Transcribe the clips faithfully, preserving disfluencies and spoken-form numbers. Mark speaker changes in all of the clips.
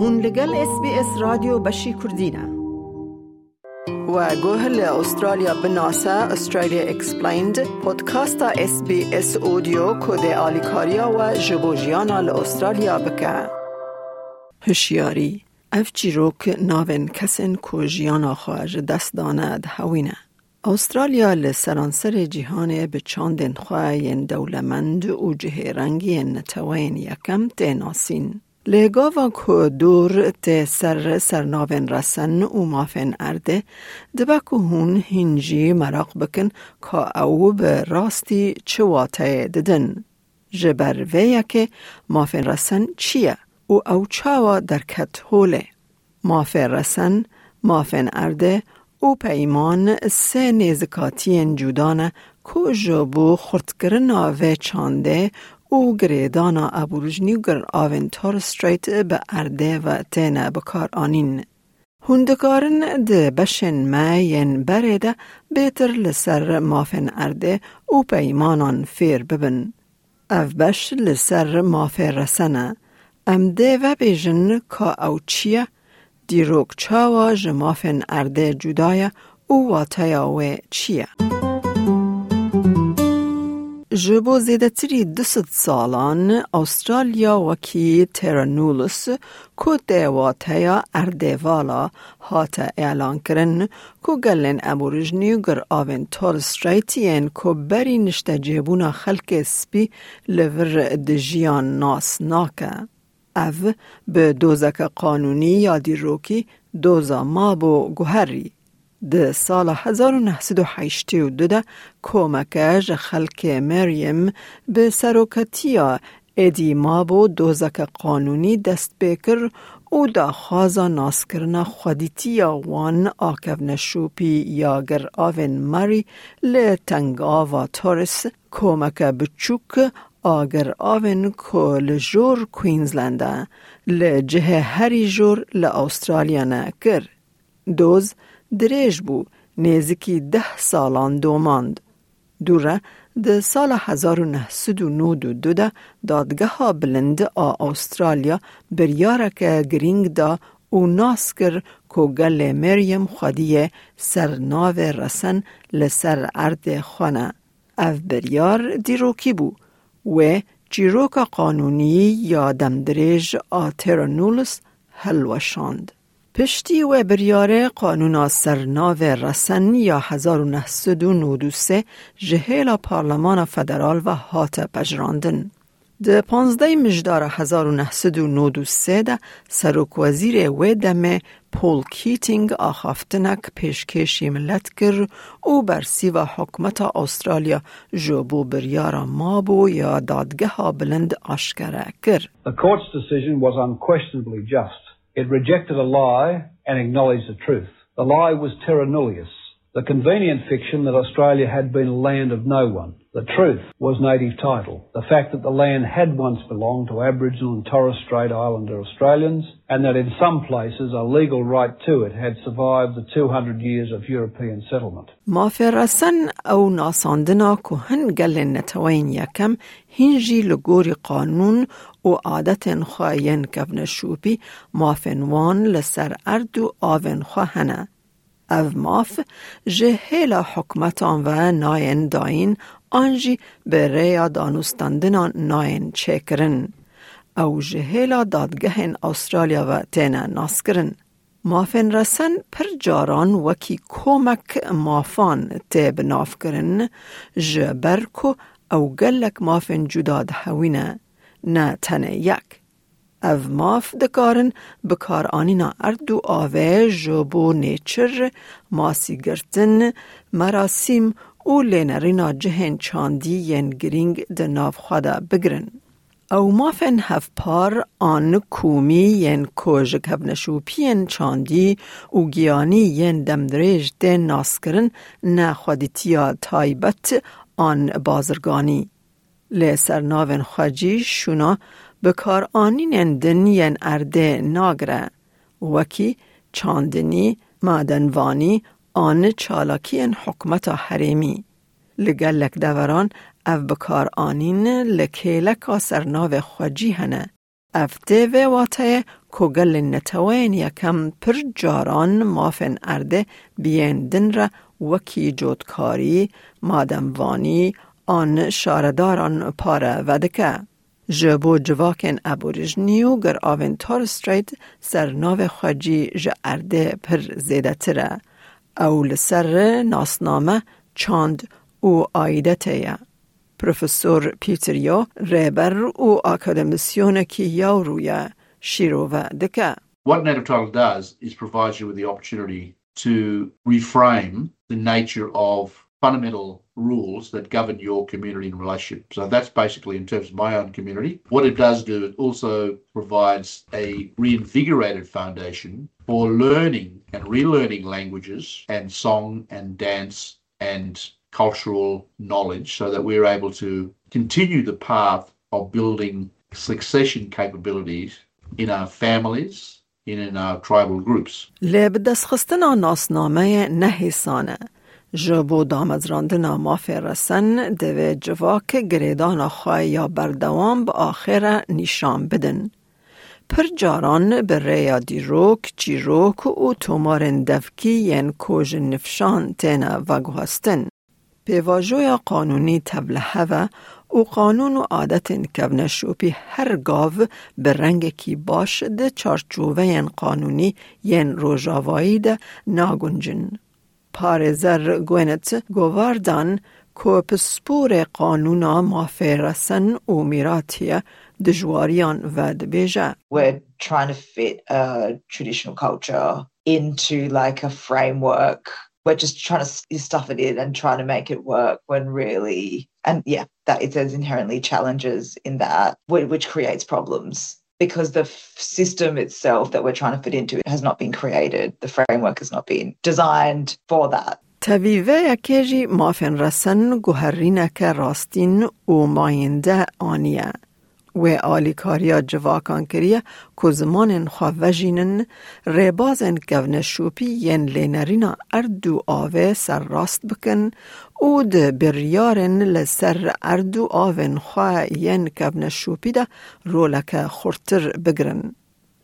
Speaker 1: هون لگل اس بی اس رادیو بشی کردینه و گوه لأسترالیا بناسه استرالیا اکسپلیند پودکاست اس بی اس اودیو کده آلیکاریا و جبوجیانا لأسترالیا بکه هشیاری اف جیروک ناون کسین که جیانا خواهج دست داند هوینه. استرالیا لسرانسر جهان به چاندن خواهین دولمند و جه رنگی نتوین یکم تناسین. لگاوا که دور ت سر سرناون رسن و مافن ارده دبکو هون هنجی مراق بکن که او به راستی چواته ددن. جبر ویه که مافن رسن چیه و او چاوا درکت هوله. مافن رسن، مافن ارده او پیمان سه نزکاتین جودانه که جبو خردکرنا و چانده او گریدانا ابوریجنی گر آوین تورس استریت به ارده و تینه بکار آنین. هندکارن ده بشن ماین برده بیتر لسر مافن ارده او پیمانان فیر ببن. اف بش لسر مافن رسنه. ام ده و بیجن که او چیه دیروک چاوا جمافن ارده جدایه او واتیا و چیه. جبو زیده تری دوست سالان استرالیا وکی ترانولوس که دیواتیا ارده والا هات اعلان کرن که گلن ابوریجنی گر آوین تور استریتین که بری نشته جیبونا خلق سپی لور دجیان ناس ناکه. او به دوزک قانونی یا دیروکی دوزا مابو گوهری. ده سال هزار و نهصد و هشتاد و دو ده کمکش خلق مریم به سروکتیا ادی مابو دوزک قانونی دست بکر او دا خوازا ناسکرنا خودیتیا وان آکو نشوپی یا گر آوین ماری لتنگ آوا تورس کمک بچوک آگر آوین که لجور کوینزلنده لجه هری جور لأسترالیا نکر. دوز دریج بو نیزکی ده سالان دوماند. دوره ده سال هزار و نهصد و نود و دو ده دادگه ها بلند آ استرالیا بریارک گرینگ دا او ناسکر که گل مریم خودیه سرناو رسن لسر ارد خانه. او بریار دیروکی بو و جیروک قانونی یا دمدریج آترانولوس هلوشاند. پشتی و بریار قانون سرناو رسن یا هزار و نهصد و نود و سه جهیل پارلمان فدرال و هات پجراندن. ده پانزده مجدار هزار و نهصد و نود و سه ده سروک وزیر و دمه پول کیتینگ آخافتنک پیشکشی ملت کر او برسی و حکمت استرالیا جبو بریارا مابو یا دادگه ها بلند آشکره کر.
Speaker 2: The court's decision was unquestionably just. It rejected a lie and acknowledged the truth. The lie was terra nullius, the convenient fiction that Australia had been a land of no one. The truth was native title, the fact that the land had once belonged to Aboriginal and Torres Strait Islander Australians, and that in some places a legal right to it had survived the two hundred years of European settlement.
Speaker 1: مافرسن او ناساندنا که هنگل نتوین یکم هنجی لگوری قانون و عادت خواهین کفن شوپی مافنوان لسر ارد و آون خواهنه. او ماف جهیل حکمتان و ناین داین آنجی به ریا دانستاندنان ناین چکرن. او جهیل دادگهن استرالیا و تینه ناسکرن. مافن رسن پر جاران وکی کمک مافان تیب ناف کرن جبرکو او گلک مافن جداد هوینه نه تنه یک. او ماف دکارن بکار آنینا اردو آوه جبو نیچر ماسی گرتن مراسم او لینرینا جهن چاندی ین گرینگ دناف خواده بگرن. او مافن هف پار آن کومی ین کوژ کبنشوپین چاندی او گیانی ین دمدریج دن ناسکرن نه خودیتیا تایبت آن بازرگانی. لیسر ناون خواجی شونا بکار آنین دن ین ارده ناگره وکی چاندنی مادنوانی آن چالاکین حکمت حریمی. لگلک دوران او بکار آنین لکیلک سرناو خواجی هنه. افته و واته کو گل نتوین یکم پر جاران مافن ارده بیان دن را وکی جودکاری مادموانی آن شارداران پاره ودکه. جبو جواکن ابوریجنیو گر آوین تورس استریت سرناو خواجی ج ارده پر زیده تره. اول سر ناسنامه چاند او آیدته. پروفسور پیتریو ریبر او اکادمیسیون کی یاورویا شیرو و دکه.
Speaker 3: What native title does is provides you with the opportunity to reframe the nature of fundamental rules that govern your community and relationship. So that's basically in terms of my own community. What it does do, it also provides a reinvigorated foundation for learning and relearning languages and song and dance and cultural knowledge so that we're able to continue the path of building succession capabilities in our families, in, in our tribal groups.
Speaker 1: لبدس خستنا ناسنامه نهیسانه. جبو دامزراندنا مافی رسن دوی جواک گریدان خواه یا بردوام با آخر نشان بدن. پر جاران برای دیروک، جیروک و تومارن دفکی ین کوژ نفشان تینا وگوهستن. پیواجوی قانونی تبلهه و او قانون و عادت کبن شوپی هر گاو به رنگ کی باش ده چارچوبه ین قانونی ین روژاوایی ده ناگنجن. پارزر گوینت گواردان که پسپور قانونا مافی رسن و میراتیه دجواریان و دبیجه.
Speaker 4: We're trying to fit a traditional culture into like a framework. We're just trying to stuff it in and trying to make it work when really, and yeah, that it there's inherently challenges in that, which creates problems because the f- system itself that we're trying to fit into has not been created. The framework has not been designed for that.
Speaker 1: تویوه کجی مافن رسن گوهرینه که راستین و ماینده آنیه. و آلیکاریا جواکان کریه که زمان خواهجینن ریبازن گونه شوپی ین لینرینا اردو آوه سر راست بکن او ده بریارن لسر اردو آوه خواه ین گونه شوپی ده رولک خورتر بگرن.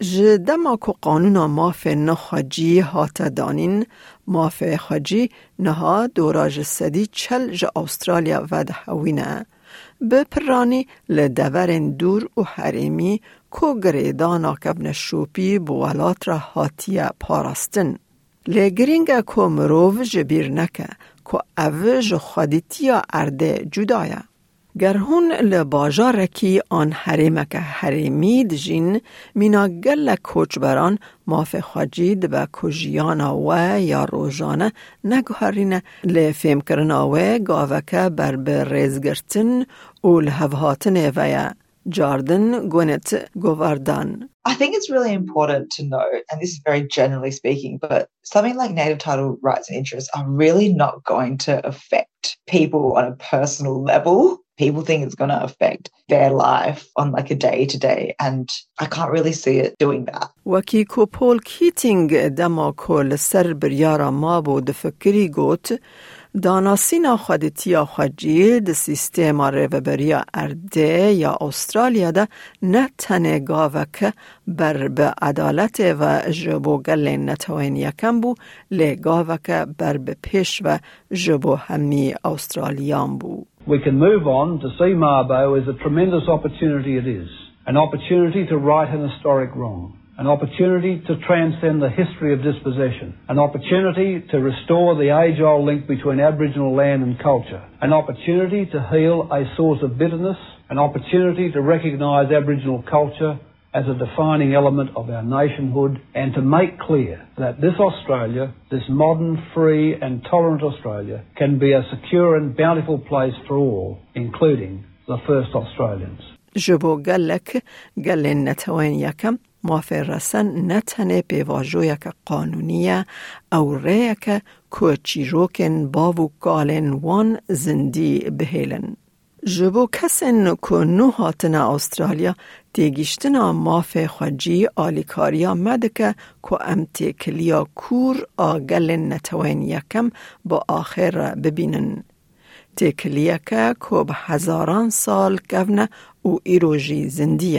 Speaker 1: جدما که قانون مافه نخواجی هات دانین مافه خواجی نها دوراج سدی چل جا استرالیا و ده هوینه. به پرانی لدورن دور و حریمی که گریدانا کبن شوپی بوالات را هاتیه پاراستن. لگرینگ که مروف جبیر نکه که اوج خودیتیا ارده جدایه. گر هون لباجار کی آن حریمک حریمی دجین مینا گل کوچبران ماف خواجید و کجیانا و یا روزانه نگهارینه لفهم کرنا و گاوکه بر برزگرتن و لحوهاتن و جاردن گونت گواردان.
Speaker 4: I think it's really important to note, and this is very generally speaking, but something like native title rights and interests are really not going to affect people on a personal level. People think it's going to affect their life on like a day to day, and I can't really see it doing that.
Speaker 1: وکی کو پول کیتینگ دما کل سر بریارا ما بود فکری گوت داناسینا خودتیا خواجی ده سیستم ریوبریا ارده یا استرالیا ده نه تنه گاوک بر به عدالت و جبو گل نتوین یکم بو لی گاوک بر به پیش و جبو همی استرالیان بو.
Speaker 2: We can move on to see Mabo as a tremendous opportunity it is. An opportunity to right an historic wrong. An opportunity to transcend the history of dispossession. An opportunity to restore the age-old link between Aboriginal land and culture. An opportunity to heal a source of bitterness. An opportunity to recognise Aboriginal culture as a defining element of our nationhood and to make clear that this Australia, this modern, free and tolerant Australia, can be a secure and bountiful place for all, including the first Australians.
Speaker 1: جبو گلک گل نتوین یکم موافر رسن نتنه بیواجویک قانونیه او ریک کوچیروکن باو گالن وان زندی بهیلن. جبو کسن که نو هاتنا استرالیا تیگیشتنا ماف خواجی آلیکاریا مدکه که امتی کلیا کور آگل نتوین یکم با آخر ببینن. تیکلیا که که به هزاران سال گونه او ایروژی زندیه.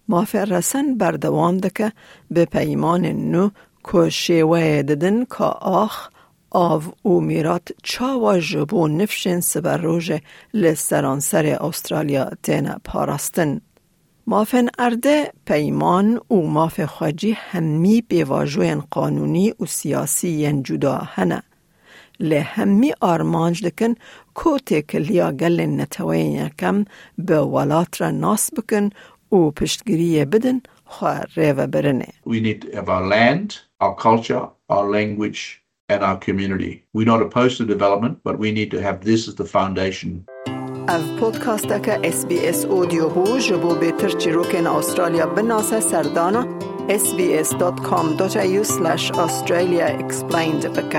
Speaker 1: ما في الرسن بردوام دكه به پیمان نو که شیوه ددن که آخ آف او میرات چاوا جبو نفشن سبر روژ لسرانسر استرالیا تینا پارستن. مافن ارده پیمان و ماف خواجی همی بیواجوین قانونی و سیاسی ین جدا هنه. لی همی آرمانج دکن کو تکلیا گل نتوین کم به ولات را ناس بکن و پشتگیری بدن خواه ریو برنه.
Speaker 3: We need to have our land, our culture, our language and our community. We're not opposed to development, but we need to have this as the foundation.
Speaker 1: اف پودکاست که اس بی اس اودیو بو جبو بیتر چیروکن استرالیا بناسه سردانا اس بی اس دات کام دات ای یو سلش استرالیا اکسپلیند بکه.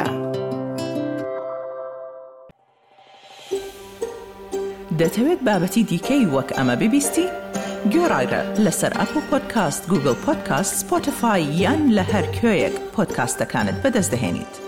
Speaker 5: دەتەوێت بابەتی دیکەی وەک ئەمە ببیستی؟ گۆڕایرە لەسەر ئەپل پۆدکاست، گوگل پۆدکاست، سپۆتیفای یان لە هەر کوێیەک پۆدکاستەکانت بەدەست دەهێنیت.